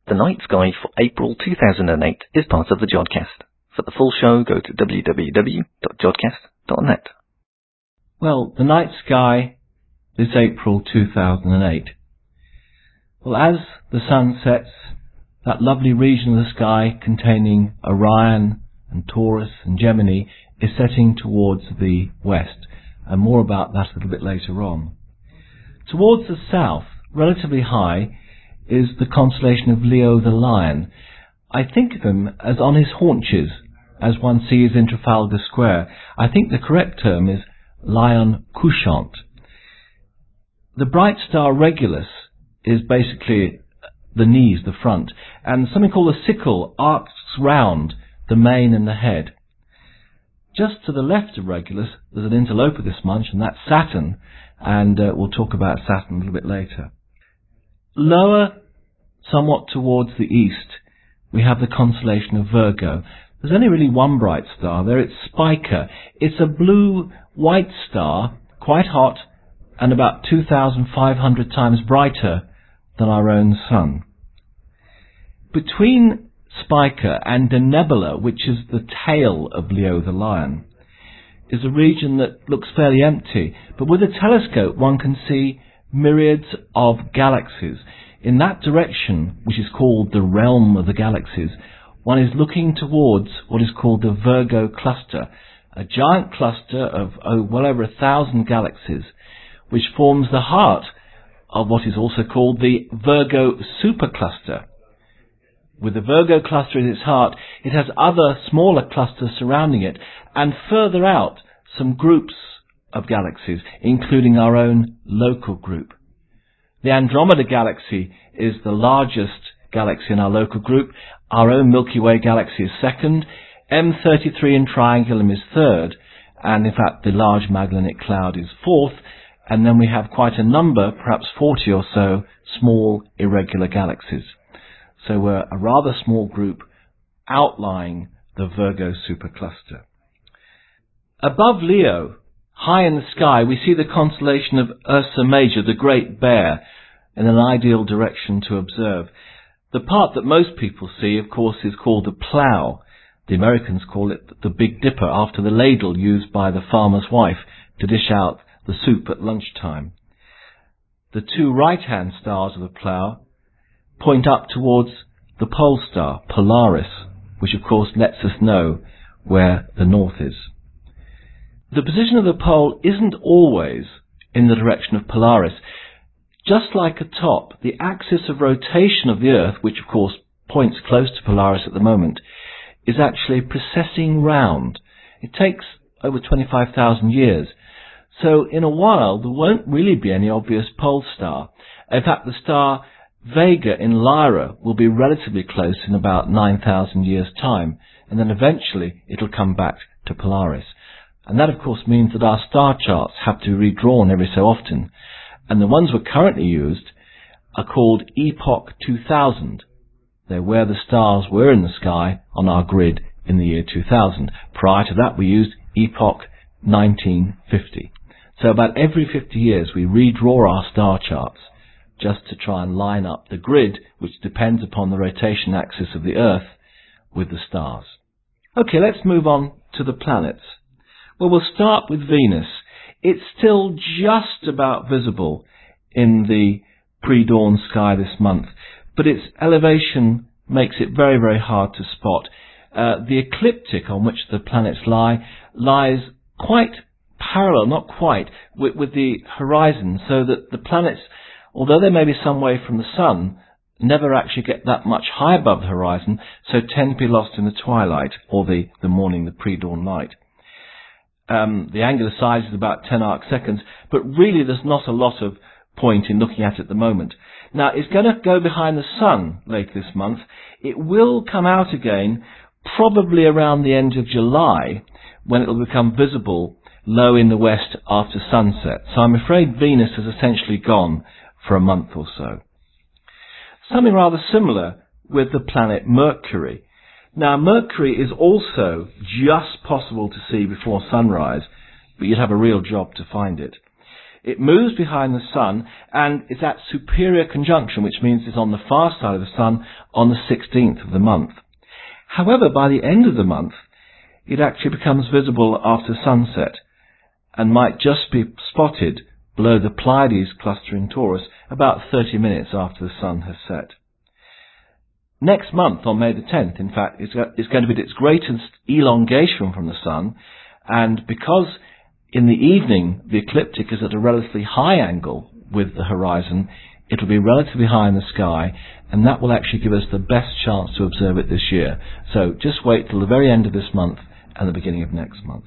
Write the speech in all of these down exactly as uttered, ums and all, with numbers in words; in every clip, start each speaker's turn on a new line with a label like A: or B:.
A: The night sky for April two thousand eight is part of the Jodcast. For the full show, go to w w w dot jodcast dot net.
B: Well, the night sky this April two thousand eight. Well, as the sun sets, that lovely region of the sky containing Orion and Taurus and Gemini is setting towards the west, and more about that a little bit later on. Towards the south, relatively high, is the constellation of Leo the Lion. I think of him as on his haunches, as one sees in Trafalgar Square. I think the correct term is Lion couchant. The bright star Regulus is basically the knees, the front, and something called a sickle arcs round the mane and the head. Just to the left of Regulus, there's an interloper this month, and that's Saturn, and uh, we'll talk about Saturn a little bit later. Lower, somewhat towards the east, we have the constellation of Virgo. There's only really one bright star there. It's Spica. It's a blue-white star, quite hot, and about two thousand five hundred times brighter than our own Sun. Between Spica and Denebola, which is the tail of Leo the Lion, is a region that looks fairly empty, but with a telescope one can see myriads of galaxies. In that direction, which is called the realm of the galaxies, one is looking towards what is called the Virgo cluster, a giant cluster of oh, well over a thousand galaxies, which forms the heart of what is also called the Virgo supercluster. With the Virgo cluster in its heart, it has other smaller clusters surrounding it, and further out some groups of galaxies, including our own local group. The Andromeda Galaxy is the largest galaxy in our local group. Our own Milky Way galaxy is second. M thirty-three in Triangulum is third. And in fact, the Large Magellanic Cloud is fourth. And then we have quite a number, perhaps forty or so, small irregular galaxies. So we're a rather small group outlying the Virgo supercluster. Above Leo, high in the sky, we see the constellation of Ursa Major, the Great Bear, in an ideal direction to observe. The part that most people see, of course, is called the Plough. The Americans call it the Big Dipper, after the ladle used by the farmer's wife to dish out the soup at lunchtime. The two right-hand stars of the Plough point up towards the pole star, Polaris, which of course lets us know where the north is. The position of the pole isn't always in the direction of Polaris. Just like a top, the axis of rotation of the Earth, which of course points close to Polaris at the moment, is actually precessing round. It takes over twenty-five thousand years. So in a while, there won't really be any obvious pole star. In fact, the star Vega in Lyra will be relatively close in about nine thousand years' time, and then eventually it'll come back to Polaris. And that, of course, means that our star charts have to be redrawn every so often. And the ones we're currently used are called Epoch two thousand. They're where the stars were in the sky on our grid in the year two thousand. Prior to that, we used Epoch nineteen fifty. So about every fifty years, we redraw our star charts just to try and line up the grid, which depends upon the rotation axis of the Earth, with the stars. Okay, let's move on to the planets. Well, we'll start with Venus. It's still just about visible in the pre-dawn sky this month, but its elevation makes it very, very hard to spot. Uh, the ecliptic on which the planets lie lies quite parallel, not quite, with, with the horizon, so that the planets, although they may be some way from the Sun, never actually get that much high above the horizon, so tend to be lost in the twilight, or the, the morning, the pre-dawn light. Um, the angular size is about ten arc seconds, but really there's not a lot of point in looking at it at the moment. Now, it's going to go behind the Sun later this month. It will come out again probably around the end of July, when it will become visible low in the west after sunset. So I'm afraid Venus has essentially gone for a month or so. Something rather similar with the planet Mercury. Now, Mercury is also just possible to see before sunrise, but you'd have a real job to find it. It moves behind the Sun, and it's at superior conjunction, which means it's on the far side of the Sun on the sixteenth of the month. However, by the end of the month, it actually becomes visible after sunset and might just be spotted below the Pleiades cluster in Taurus about thirty minutes after the sun has set. Next month, on May the tenth, in fact, is going to be its greatest elongation from the sun, and because in the evening the ecliptic is at a relatively high angle with the horizon, it will be relatively high in the sky, and that will actually give us the best chance to observe it this year. So just wait till the very end of this month and the beginning of next month.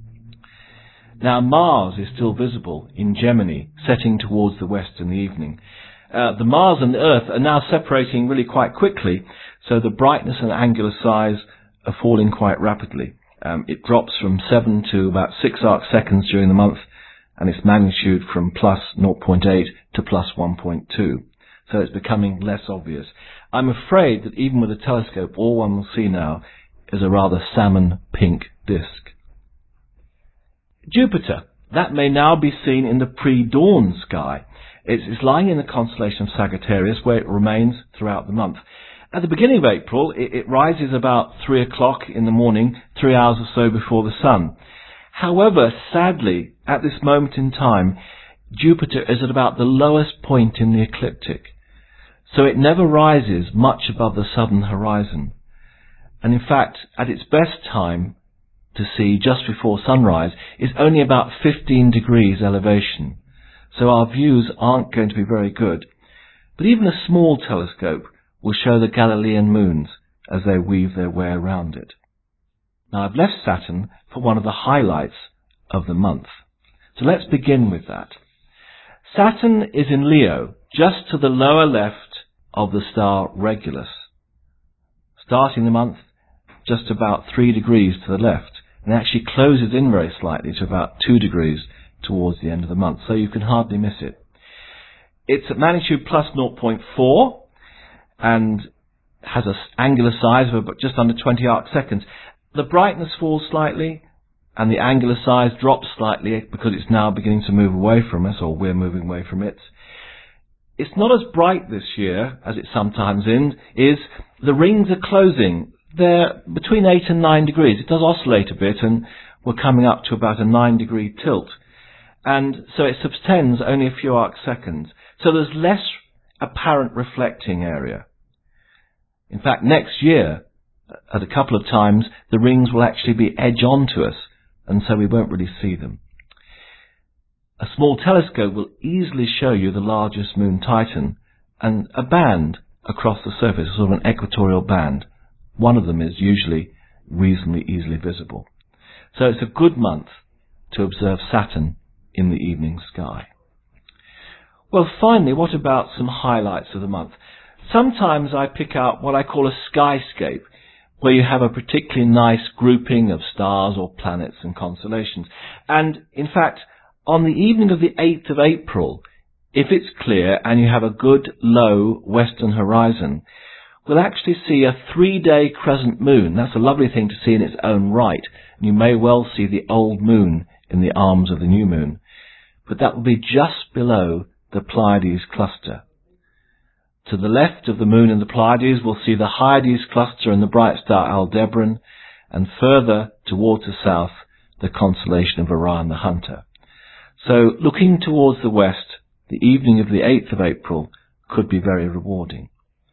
B: Now Mars is still visible in Gemini, setting towards the west in the evening. Uh, the Mars and the Earth are now separating really quite quickly, so the brightness and angular size are falling quite rapidly. Um, it drops from seven to about six arc seconds during the month, and its magnitude from plus zero point eight to plus one point two. So it's becoming less obvious. I'm afraid that even with a telescope, all one will see now is a rather salmon pink disk. Jupiter, that may now be seen in the pre-dawn sky. It's, it's lying in the constellation of Sagittarius, where it remains throughout the month. At the beginning of April, it, it rises about three o'clock in the morning, three hours or so before the sun. However, sadly, at this moment in time, Jupiter is at about the lowest point in the ecliptic, so it never rises much above the southern horizon. And in fact, at its best time to see just before sunrise is only about fifteen degrees elevation. So our views aren't going to be very good. But even a small telescope will show the Galilean moons as they weave their way around it. Now I've left Saturn for one of the highlights of the month. So let's begin with that. Saturn is in Leo, just to the lower left of the star Regulus. Starting the month just about three degrees to the left, and actually closes in very slightly to about two degrees towards the end of the month, so you can hardly miss it. It's at magnitude plus zero point four and has an angular size of about just under twenty arc seconds. The brightness falls slightly and the angular size drops slightly because it's now beginning to move away from us, or we're moving away from it. It's not as bright this year as it sometimes is. The rings are closing. They're between eight and nine degrees. It does oscillate a bit, and we're coming up to about a nine degree tilt. And so it subtends only a few arc seconds. So there's less apparent reflecting area. In fact, next year, at a couple of times, the rings will actually be edge on to us, and so we won't really see them. A small telescope will easily show you the largest moon, Titan, and a band across the surface, sort of an equatorial band. One of them is usually reasonably easily visible. So it's a good month to observe Saturn in the evening sky. Well, finally, what about some highlights of the month? Sometimes I pick out what I call a skyscape, where you have a particularly nice grouping of stars or planets and constellations. And, in fact, on the evening of the eighth of April, if it's clear and you have a good low western horizon, we'll actually see a three-day crescent moon. That's a lovely thing to see in its own right. And you may well see the old moon in the arms of the new moon. But that will be just below the Pleiades cluster. To the left of the moon and the Pleiades, we'll see the Hyades cluster and the bright star Aldebaran, and further towards the south, the constellation of Orion the Hunter. So, looking towards the west, the evening of the eighth of April could be very rewarding.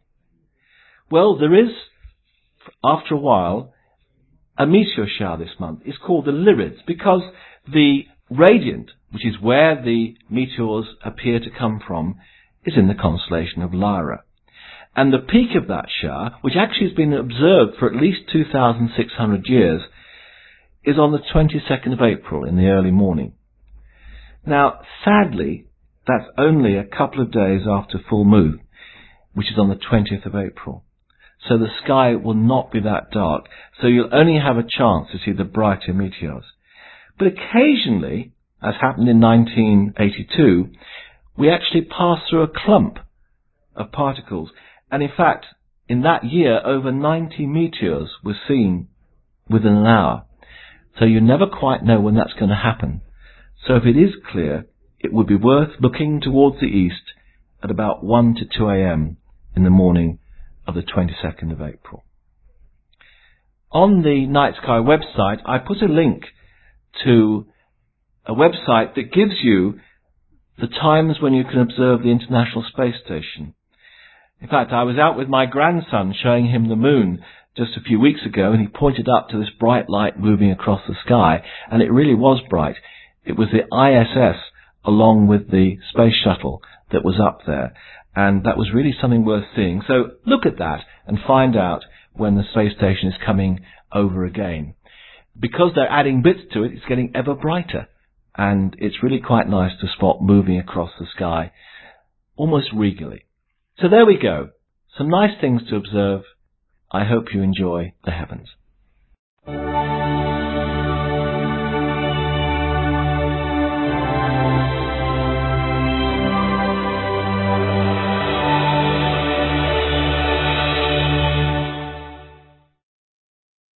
B: Well, there is, after a while, a meteor shower this month. It's called the Lyrids, because the radiant, which is where the meteors appear to come from, is in the constellation of Lyra. And the peak of that shower, which actually has been observed for at least two thousand six hundred years, is on the twenty-second of April in the early morning. Now, sadly, that's only a couple of days after full moon, which is on the twentieth of April. So the sky will not be that dark, so you'll only have a chance to see the brighter meteors. But occasionally, as happened in nineteen eighty-two, we actually pass through a clump of particles. And in fact, in that year, over ninety meteors were seen within an hour. So you never quite know when that's going to happen. So if it is clear, it would be worth looking towards the east at about one to two a.m. in the morning of the twenty-second of April. On the Night Sky website, I put a link to a website that gives you the times when you can observe the International Space Station. In fact, I was out with my grandson showing him the moon just a few weeks ago, and he pointed up to this bright light moving across the sky, and it really was bright. It was the I S S along with the space shuttle that was up there, and that was really something worth seeing. So look at that and find out when the space station is coming over again. Because they're adding bits to it, it's getting ever brighter, and it's really quite nice to spot moving across the sky almost regally. So there we go. Some nice things to observe. I hope you enjoy the heavens.